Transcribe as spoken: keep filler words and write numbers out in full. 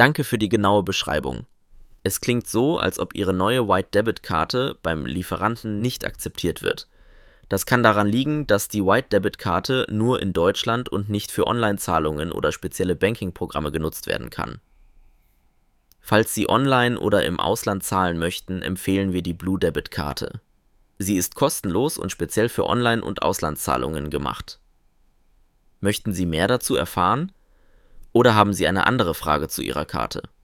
Danke für die genaue Beschreibung. Es klingt so, als ob Ihre neue White-Debit-Karte beim Lieferanten nicht akzeptiert wird. Das kann daran liegen, dass die White-Debit-Karte nur in Deutschland und nicht für Online-Zahlungen oder spezielle Banking-Programme genutzt werden kann. Falls Sie online oder im Ausland zahlen möchten, empfehlen wir die Blue-Debit-Karte. Sie ist kostenlos und speziell für Online- und Auslandszahlungen gemacht. Möchten Sie mehr dazu erfahren? Oder haben Sie eine andere Frage zu Ihrer Karte?